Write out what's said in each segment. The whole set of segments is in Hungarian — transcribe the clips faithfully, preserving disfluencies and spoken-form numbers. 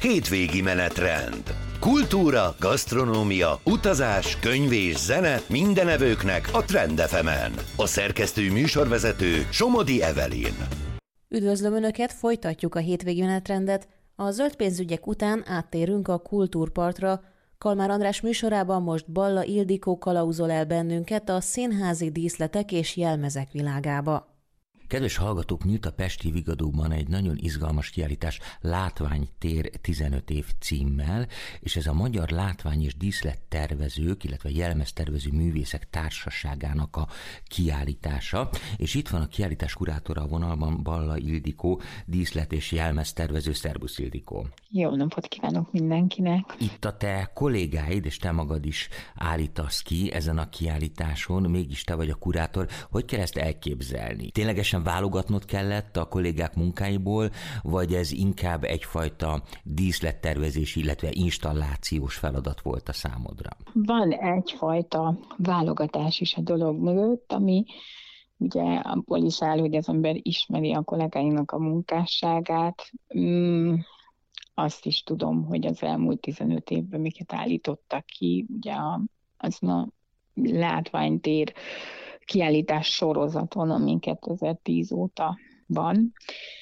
Hétvégi menetrend. Kultúra, gasztronómia, utazás, könyv és zene minden evőknek a Trend ef emen. A szerkesztő műsorvezető Somodi Evelyn. Üdvözlöm Önöket, folytatjuk a hétvégi menetrendet. A zöld pénzügyek után áttérünk a kultúrpartra. Kalmár András műsorában most Balla Ildikó kalauzol el bennünket a színházi díszletek és jelmezek világába. Kedves hallgatók, nyílt a pesti Vigadóban egy nagyon izgalmas kiállítás Látványtér tizenöt év címmel, és ez a Magyar Látvány- és Díszlettervezők, illetve Jelmeztervező Művészek Társaságának a kiállítása, és itt van a kiállítás kurátora a vonalban, Balla Ildikó, díszlet- és jelmeztervező. Szerbusz, Ildikó! Jó napot kívánok mindenkinek! Itt a te kollégáid, és te magad is állítasz ki ezen a kiállításon, mégis te vagy a kurátor. Hogy kell ezt elképzelni? Ténylegesen válogatnod kellett a kollégák munkáiból, vagy ez inkább egyfajta díszlettervezési, illetve installációs feladat volt a számodra? Van egyfajta válogatás is a dolog mögött, ami ugye abból is áll, hogy az ember ismeri a kollégáinak a munkásságát. Mm, azt is tudom, hogy az elmúlt tizenöt évben miket állítottak ki, ugye az a látványtér kiállítás sorozaton, ami kétezer-tíz óta van.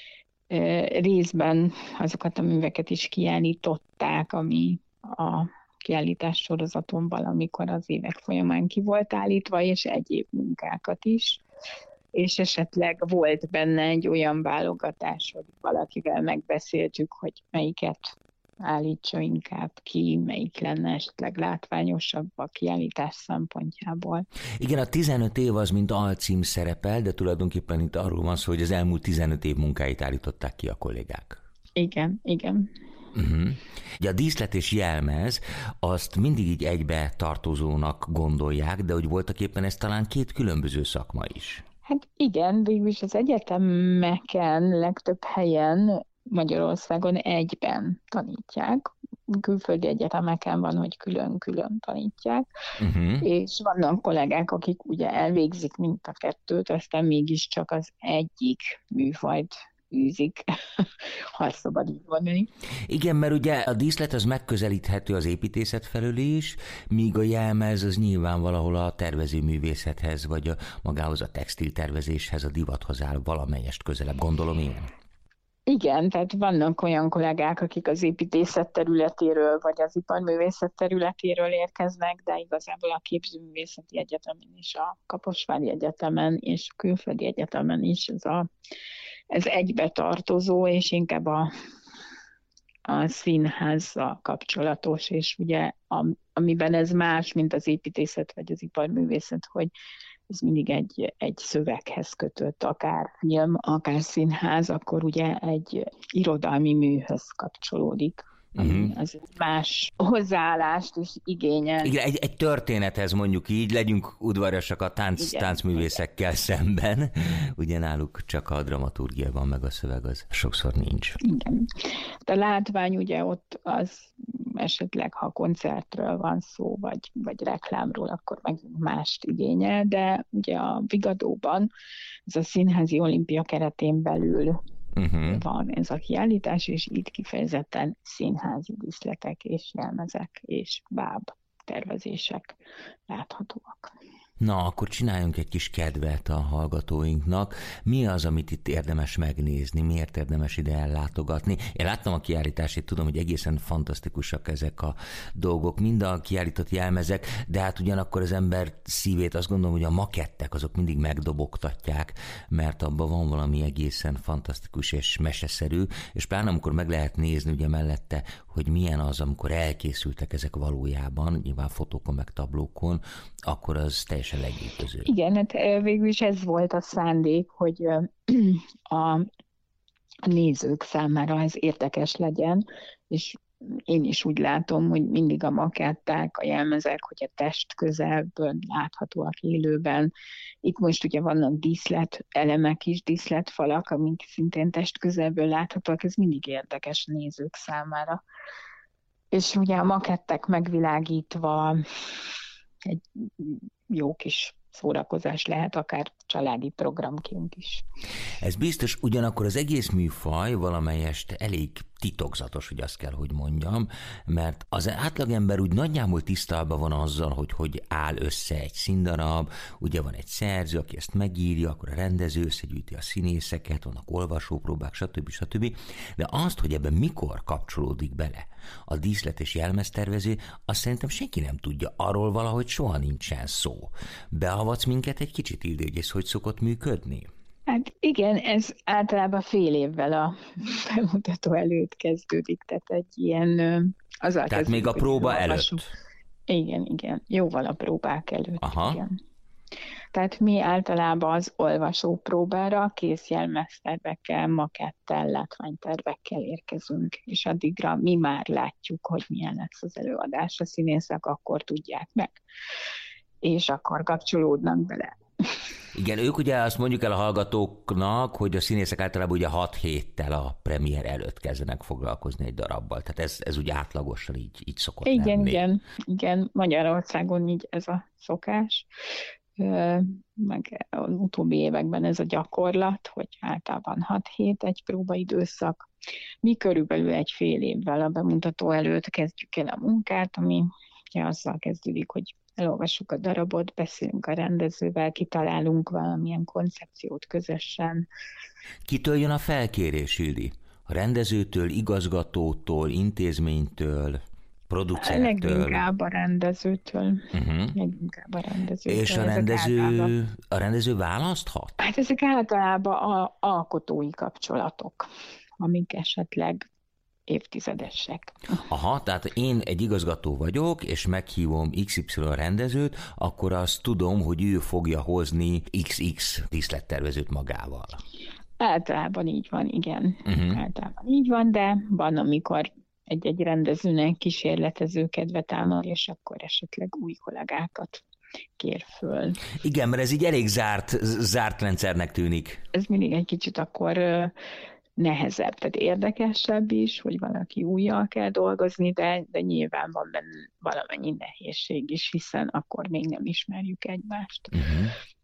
Részben azokat a műveket is kiállították, ami a kiállítás sorozaton valamikor az évek folyamán ki volt állítva, és egyéb munkákat is. És esetleg volt benne egy olyan válogatás, hogy valakivel megbeszéltük, hogy melyiket állítsa inkább ki, melyik lenne esetleg látványosabb a kiállítás szempontjából. Igen, a tizenöt év az, mint alcím szerepel, de tulajdonképpen itt arról van szó, hogy az elmúlt tizenöt év munkáit állították ki a kollégák. Igen, igen. Uh-huh. Ugye a díszlet és jelmez, azt mindig így egybe tartozónak gondolják, de hogy voltak éppen ez talán két különböző szakma is. Hát igen, végülis az egyetemeken legtöbb helyen Magyarországon egyben tanítják. Külföldi egyetemeken van, hogy külön-külön tanítják, uh-huh. és vannak kollégák, akik ugye elvégzik mind a kettőt, aztán mégiscsak az egyik műfajt űzik, ha szabad így mondani. Igen, mert ugye a díszlet az megközelíthető az építészet felől is, míg a jelmez az nyilván valahol a tervezőművészethez, vagy a, magához a textiltervezéshez, a divathoz áll valamelyest közelebb, gondolom én. Igen, tehát vannak olyan kollégák, akik az építészet területéről, vagy az iparművészet területéről érkeznek, de igazából a Képzőművészeti Egyetemen is, a Kaposvári Egyetemen és a Külföldi Egyetemen is ez, a, ez egybe tartozó, és inkább a, a színházzal kapcsolatos, és ugye amiben ez más, mint az építészet vagy az iparművészet, hogy ez mindig egy, egy szöveghez kötött, akár film, akár színház, akkor ugye egy irodalmi műhöz kapcsolódik. Uh-huh. Az más hozzáállást is igényel. Igen, egy, egy történethez mondjuk így, legyünk udvariasak a tánc, táncművészekkel szemben. Ugye náluk csak a dramaturgia van, meg a szöveg az sokszor nincs. Igen. A látvány ugye ott az esetleg, ha koncertről van szó, vagy, vagy reklámról, akkor meg mást igényel, de ugye a Vigadóban, ez a Színházi Olimpia keretén belül Uh-huh. van ez a kiállítás, és itt kifejezetten színházi díszletek és jelmezek és báb tervezések láthatóak. Na, akkor csináljunk egy kis kedvet a hallgatóinknak. Mi az, amit itt érdemes megnézni? Miért érdemes ide ellátogatni? Én láttam a kiállítást, tudom, hogy egészen fantasztikusak ezek a dolgok, mind a kiállított jelmezek, de hát ugyanakkor az ember szívét azt gondolom, hogy a makettek azok mindig megdobogtatják, mert abban van valami egészen fantasztikus és meseszerű, és pláne amikor meg lehet nézni ugye mellette, hogy milyen az, amikor elkészültek ezek valójában, nyilván fotókon meg tablókon, akkor az teljesen legítőző. Igen, hát végül is ez volt a szándék, hogy a nézők számára ez érdekes legyen, és én is úgy látom, hogy mindig a maketták, a jelmezek, hogy a test közelből láthatóak élőben. Itt most ugye vannak díszlet elemek is, díszletfalak, amik szintén test közelből láthatóak, ez mindig érdekes a nézők számára. És ugye a makettek megvilágítva egy jó kis szórakozás lehet, akár családi programként is. Ez biztos, ugyanakkor az egész műfaj valamelyest elég titokzatos, hogy azt kell, hogy mondjam, mert az átlagember úgy nagyjából tisztában van azzal, hogy hogy áll össze egy színdarab, ugye van egy szerző, aki ezt megírja, akkor a rendező összegyűjti a színészeket, vannak olvasópróbák, stb. stb. De azt, hogy ebben mikor kapcsolódik bele a díszlet és jelmeztervező, azt szerintem senki nem tudja, arról valahogy soha nincsen szó. Beavatsz minket egy kicsit, Ildi, hogy ez hogy szokott működni? Hát igen, ez általában fél évvel a bemutató előtt kezdődik, tehát egy ilyen... Azzal tehát még a próba előtt? Igen, igen, jóval a próbák előtt. Aha. Igen. Tehát mi általában az olvasó próbára kész jelmeztervekkel, makettel, látványtervekkel érkezünk, és addigra mi már látjuk, hogy milyen lesz az előadás, a színészek akkor tudják meg, és akkor kapcsolódnak bele. Igen, ők ugye azt mondjuk el a hallgatóknak, hogy a színészek általában ugye hat héttel a premier előtt kezdenek foglalkozni egy darabbal. Tehát ez, ez ugye átlagosan így, így szokott igen, lenni. Igen, igen, Magyarországon így ez a szokás. Meg az utóbbi években ez a gyakorlat, hogy általában hat hét egy próbaidőszak. Mi körülbelül egy fél évvel a bemutató előtt kezdjük el a munkát, ami ja, azzal kezdődik, hogy elolvassuk a darabot, beszélünk a rendezővel, kitalálunk valamilyen koncepciót közösen. Kitől jön a felkérés, Ildi? A rendezőtől, igazgatótól, intézménytől, producerektől? Leginkább a rendezőtől. Uh-huh. Leginkább a rendezőtől. És a rendező, a rendező választhat? Hát ezek általában a alkotói kapcsolatok, amik esetleg évtizedesek. Aha, tehát én egy igazgató vagyok, és meghívom iksz ipszilon rendezőt, akkor azt tudom, hogy ő fogja hozni iksz iksz díszlettervezőt magával. Általában így van, igen. Uh-huh. Általában így van, de van, amikor egy-egy rendezőnek kísérletező kedve támad, és akkor esetleg új kollégákat kér föl. Igen, mert ez így elég zárt, zárt rendszernek tűnik. Ez mindig egy kicsit akkor nehezebb, tehát érdekesebb is, hogy valaki újjal kell dolgozni, de, de nyilván van benne valamennyi nehézség is, hiszen akkor még nem ismerjük egymást. Uh-huh.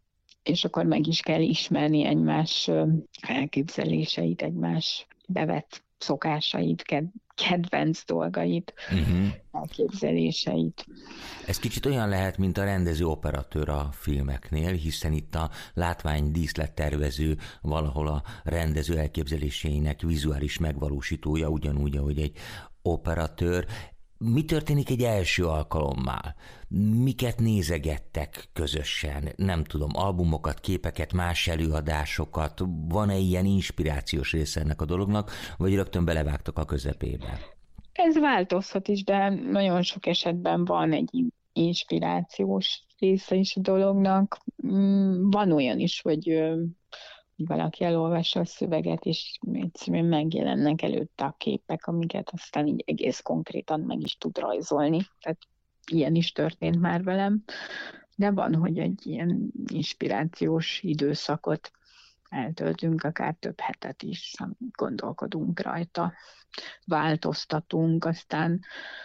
És akkor meg is kell ismerni egymás elképzeléseit, egymás bevett szokásait, kedvenc dolgait, uh-huh. elképzeléseit. Ez kicsit olyan lehet, mint a rendező-operatőr a filmeknél, hiszen itt a látvány díszlettervező valahol a rendező elképzeléseinek vizuális megvalósítója, ugyanúgy, ahogy egy operatőr. Mi történik egy első alkalommal? Miket nézegettek közösen? Nem tudom, albumokat, képeket, más előadásokat? Van-e ilyen inspirációs része ennek a dolognak, vagy rögtön belevágtak a közepébe? Ez változhat is, de nagyon sok esetben van egy inspirációs része is a dolognak. Van olyan is, hogy hogy valaki elolvassa a szöveget, és egyszerűen megjelennek előtte a képek, amiket aztán így egész konkrétan meg is tud rajzolni. Tehát ilyen is történt már velem. De van, hogy egy ilyen inspirációs időszakot eltöltünk, akár több hetet is, gondolkodunk rajta, változtatunk, aztán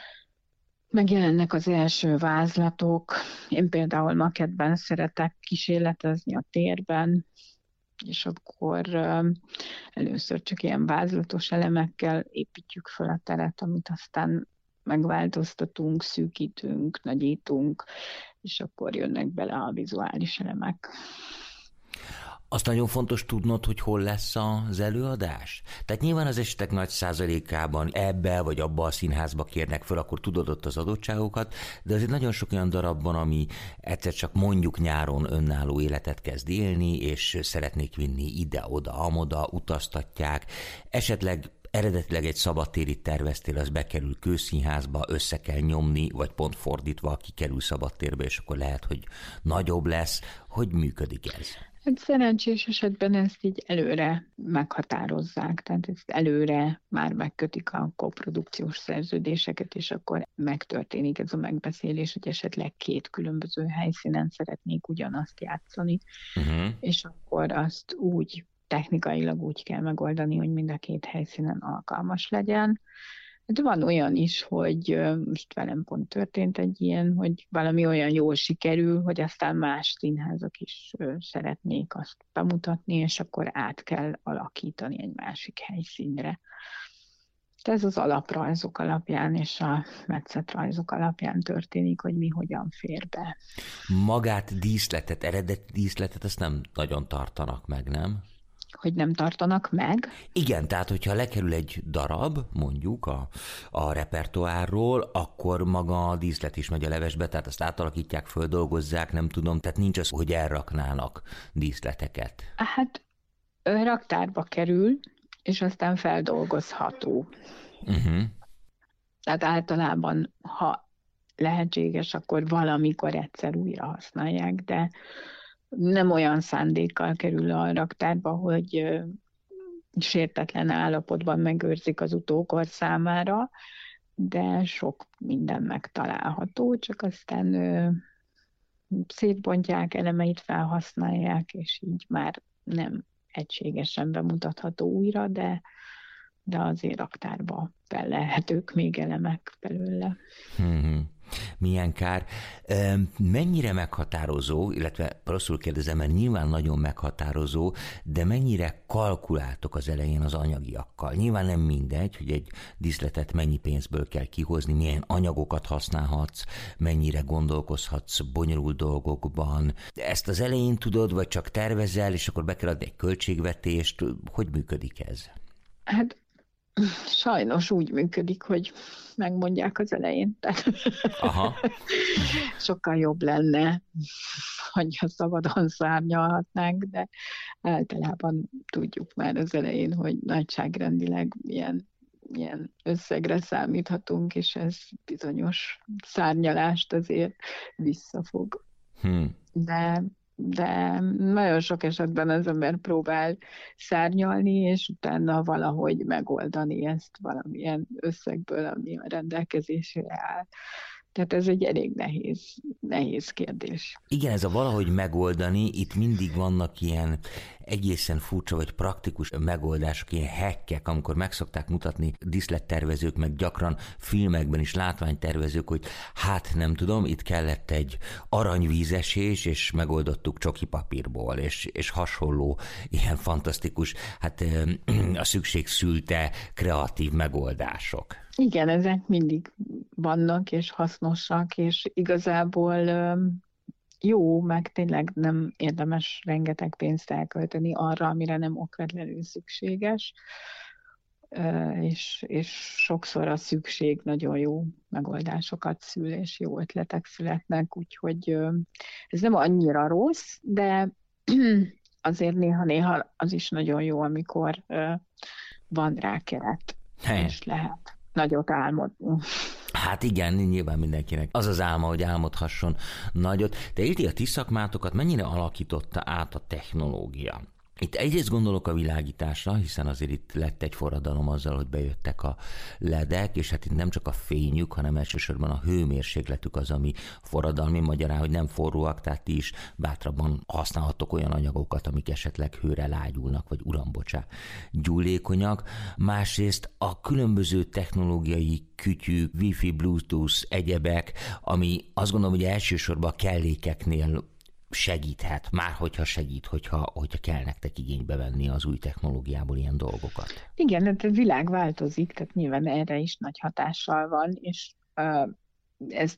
megjelennek az első vázlatok. Én például makettben szeretek kísérletezni a térben, és akkor uh, először csak ilyen vázlatos elemekkel építjük fel a teret, amit aztán megváltoztatunk, szűkítünk, nagyítunk, és akkor jönnek bele a vizuális elemek. Azt nagyon fontos tudnod, hogy hol lesz az előadás? Tehát nyilván az esetek nagy százalékában ebbe vagy abba a színházba kérnek föl, akkor tudod ott az adottságokat, de azért nagyon sok olyan darab van, ami egyszer csak mondjuk nyáron önálló életet kezd élni, és szeretnék vinni ide-oda, amoda, utaztatják. Esetleg eredetileg egy szabadtérit terveztél, az bekerül kőszínházba, össze kell nyomni, vagy pont fordítva, kikerül szabadtérbe, és akkor lehet, hogy nagyobb lesz. Hogy működik ez? Hát szerencsés esetben ezt így előre meghatározzák, tehát ezt előre már megkötik a koprodukciós szerződéseket, és akkor megtörténik ez a megbeszélés, hogy esetleg két különböző helyszínen szeretnék ugyanazt játszani, uh-huh. és akkor azt úgy technikailag úgy kell megoldani, hogy mind a két helyszínen alkalmas legyen. De van olyan is, hogy most velem pont történt egy ilyen, hogy valami olyan jól sikerül, hogy aztán más színházak is szeretnék azt bemutatni, és akkor át kell alakítani egy másik helyszínre. Ez az alaprajzok alapján és a metszetrajzok alapján történik, hogy mi hogyan fér be. Magát, díszletet, eredeti díszletet, azt nem nagyon tartanak meg, nem? Hogy nem tartanak meg? Igen, tehát hogyha lekerül egy darab, mondjuk a, a repertoárról, akkor maga a díszlet is megy a levesbe, tehát azt átalakítják, földolgozzák, nem tudom, tehát nincs az, hogy elraknának díszleteket. Hát raktárba kerül, és aztán feldolgozható. Uh-huh. Tehát általában, ha lehetséges, akkor valamikor egyszer újra használják, de nem olyan szándékkal kerül a raktárba, hogy sértetlen állapotban megőrzik az utókor számára, de sok minden megtalálható, csak aztán szétbontják, elemeit felhasználják, és így már nem egységesen bemutatható újra, de, de azért raktárba felelhetők még elemek belőle. Hmm. Milyen kár. Mennyire meghatározó, illetve rosszul kérdezem, mert nyilván nagyon meghatározó, de mennyire kalkuláltok az elején az anyagiakkal? Nyilván nem mindegy, hogy egy díszletet mennyi pénzből kell kihozni, milyen anyagokat használhatsz, mennyire gondolkozhatsz bonyolult dolgokban. Ezt az elején tudod, vagy csak tervezel, és akkor be kell adni egy költségvetést? Hogy működik ez? Hát sajnos úgy működik, hogy megmondják az elején. Aha. Sokkal jobb lenne, hogy szabadon szárnyalhatnánk, de általában tudjuk már az elején, hogy nagyságrendileg milyen, milyen összegre számíthatunk, és ez bizonyos szárnyalást azért visszafog. Hmm. De de nagyon sok esetben az ember próbál szárnyalni, és utána valahogy megoldani ezt valamilyen összegből, ami a rendelkezésére áll. Tehát ez egy elég nehéz, nehéz kérdés. Igen, ez a valahogy megoldani, itt mindig vannak ilyen egészen furcsa vagy praktikus megoldások, ilyen hackek, amikor meg szokták mutatni díszlettervezők, meg gyakran filmekben is látványtervezők, hogy hát nem tudom, itt kellett egy aranyvízesés, és megoldottuk csoki papírból, és, és hasonló ilyen fantasztikus, hát a szükség szülte kreatív megoldások. Igen, ezek mindig vannak, és hasznosak, és igazából jó, meg tényleg nem érdemes rengeteg pénzt elkölteni arra, amire nem okvetlenül szükséges, és, és sokszor a szükség nagyon jó megoldásokat szül, és jó ötletek születnek, úgyhogy ez nem annyira rossz, de azért néha-néha az is nagyon jó, amikor van rá keret, és lehet nagyot álmodni. Hát igen, nyilván mindenkinek az az álma, hogy álmodhasson nagyot. De Ildi, a ti szakmátokat mennyire alakította át a technológia? Itt egyrészt gondolok a világításra, hiszen azért itt lett egy forradalom azzal, hogy bejöttek a ledek, és hát itt nem csak a fényük, hanem elsősorban a hőmérsékletük az, ami forradalmi, magyarán, hogy nem forróak, tehát ti is bátrabban használhattok olyan anyagokat, amik esetleg hőre lágyulnak, vagy uram, bocsá, gyúlékonyak. Másrészt a különböző technológiai kütyű, wifi, bluetooth, egyebek, ami azt gondolom, hogy elsősorban a kellékeknél segíthet, már hogyha segít, hogyha, hogyha kell nektek igénybe venni az új technológiából ilyen dolgokat. Igen, de a világ változik, tehát nyilván erre is nagy hatással van, és uh, ez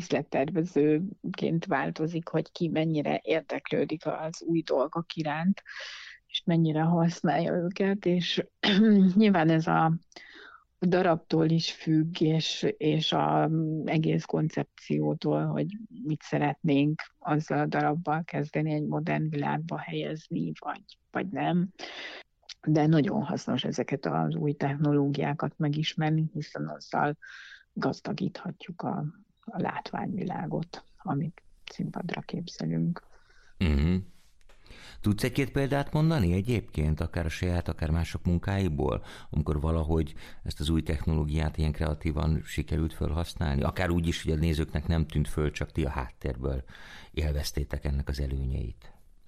díszlettervezőként változik, hogy ki mennyire érdeklődik az új dolgok iránt, és mennyire használja őket, és nyilván ez a darabtól is függ, és, és az egész koncepciótól, hogy mit szeretnénk azzal a darabbal kezdeni, egy modern világba helyezni, vagy, vagy nem. De nagyon hasznos ezeket az új technológiákat megismerni, hiszen azzal gazdagíthatjuk a, a látványvilágot, amit színpadra képzelünk. Mm-hmm. Tudsz egy-két példát mondani egyébként, akár a saját, akár mások munkáiból, amikor valahogy ezt az új technológiát ilyen kreatívan sikerült felhasználni? Akár úgy is, hogy a nézőknek nem tűnt föl, csak ti a háttérből élveztétek ennek az előnyeit.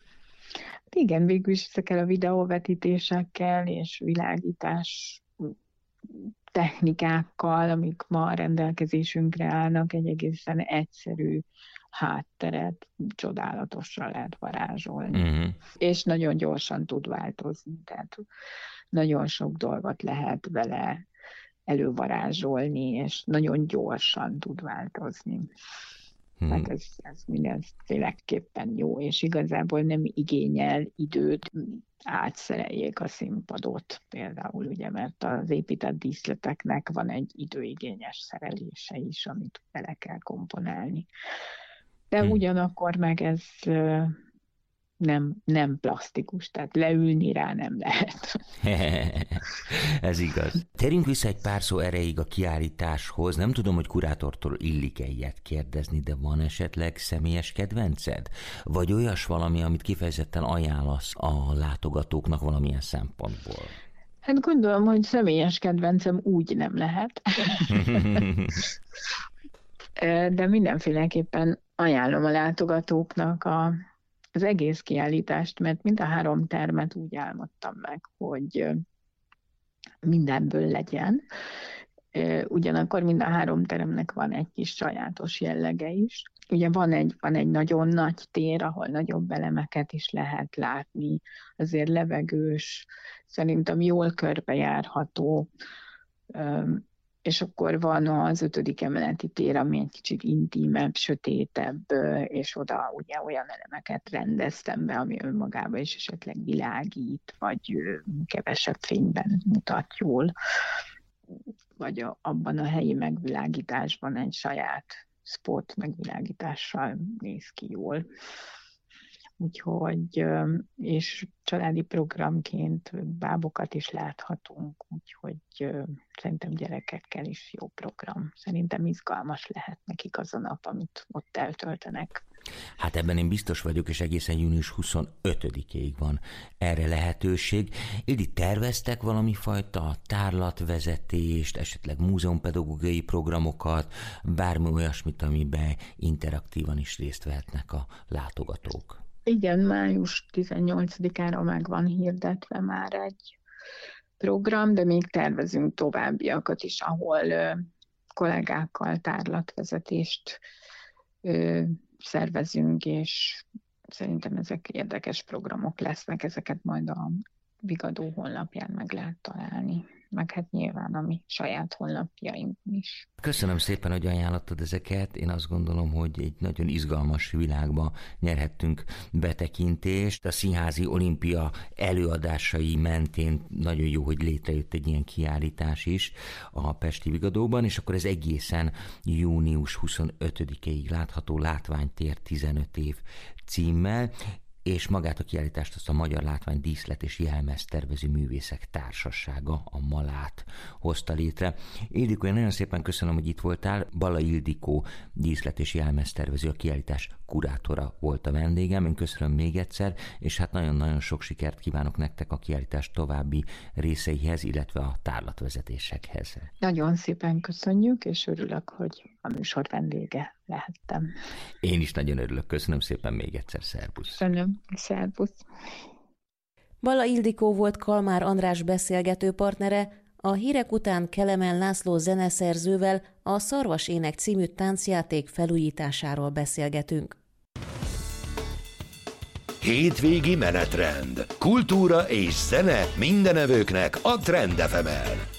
Igen, végül is ezekkel a videóvetítésekkel és világítás technikákkal, amik ma rendelkezésünkre állnak, egy egészen egyszerű hátteret csodálatosan lehet varázsolni. Uh-huh. És nagyon gyorsan tud változni, tehát nagyon sok dolgot lehet vele elővarázsolni, és nagyon gyorsan tud változni. Hmm. Hát ez, ez mindenféleképpen jó, és igazából nem igényel időt, átszereljék a színpadot például, ugye, mert az épített díszleteknek van egy időigényes szerelése is, amit bele kell komponálni. De hmm. ugyanakkor meg ez nem, nem plastikus, tehát leülni rá nem lehet. Ez igaz. Térjünk vissza egy pár szó erejéig a kiállításhoz. Nem tudom, hogy kurátortól illik-e ilyet kérdezni, de van esetleg személyes kedvenced? Vagy olyas valami, amit kifejezetten ajánlasz a látogatóknak valamilyen szempontból? Hát gondolom, hogy személyes kedvencem úgy nem lehet. De mindenféleképpen ajánlom a látogatóknak a az egész kiállítást, mert mind a három termet úgy álmodtam meg, hogy mindenből legyen. Ugyanakkor mind a három teremnek van egy kis sajátos jellege is. Ugye van egy, van egy nagyon nagy tér, ahol nagyobb elemeket is lehet látni, azért levegős, szerintem jól körbejárható, és akkor van az ötödik emeleti tér, ami egy kicsit intímebb, sötétebb, és oda ugye olyan elemeket rendeztem be, ami önmagában is esetleg világít, vagy kevesebb fényben mutat jól, vagy a, abban a helyi megvilágításban egy saját spot megvilágítással néz ki jól. Úgyhogy, és családi programként bábokat is láthatunk, úgyhogy szerintem gyerekekkel is jó program. Szerintem izgalmas lehet nekik az a nap, amit ott eltöltenek. Hát ebben én biztos vagyok, és egészen június huszonötödikéig van erre lehetőség. Ildi, terveztek valami fajta tárlatvezetést, esetleg múzeumpedagógiai programokat, bármi olyasmit, amiben interaktívan is részt vehetnek a látogatók? Igen, május tizennyolcadikára meg van hirdetve már egy program, de még tervezünk továbbiakat is, ahol ö, kollégákkal tárlatvezetést ö, szervezünk, és szerintem ezek érdekes programok lesznek, ezeket majd a Vigadó honlapján meg lehet találni, meg hát nyilván a mi saját honlapjainkon is. Köszönöm szépen, hogy ajánlottad ezeket. Én azt gondolom, hogy egy nagyon izgalmas világba nyerhettünk betekintést. A Színházi Olimpia előadásai mentén nagyon jó, hogy létrejött egy ilyen kiállítás is a Pesti Vigadóban, és akkor ez egészen június huszonötödikéig látható, Látványtér tizenöt év címmel, és magát a kiállítást azt a Magyar Látvány Díszlet és Jelmeztervező Művészek Társasága, a Malát hozta létre. Ildikó, én nagyon szépen köszönöm, hogy itt voltál. Balla Ildikó díszlet és jelmeztervező, a kiállítás kurátora volt a vendégem. Én köszönöm még egyszer, és hát nagyon-nagyon sok sikert kívánok nektek a kiállítás további részeihez, illetve a tárlatvezetésekhez. Nagyon szépen köszönjük, és örülök, hogy a műsor vendége lehettem. Én is nagyon örülök. Köszönöm szépen még egyszer. Szerbusz. Köszönöm. Szerbusz. Balla Ildikó volt Kalmár András beszélgető partnere, a hírek után Kelemen László zeneszerzővel a Szarvas Ének című táncjáték felújításáról beszélgetünk. Hétvégi menetrend. Kultúra és zene mindenevőknek a Trend ef emen.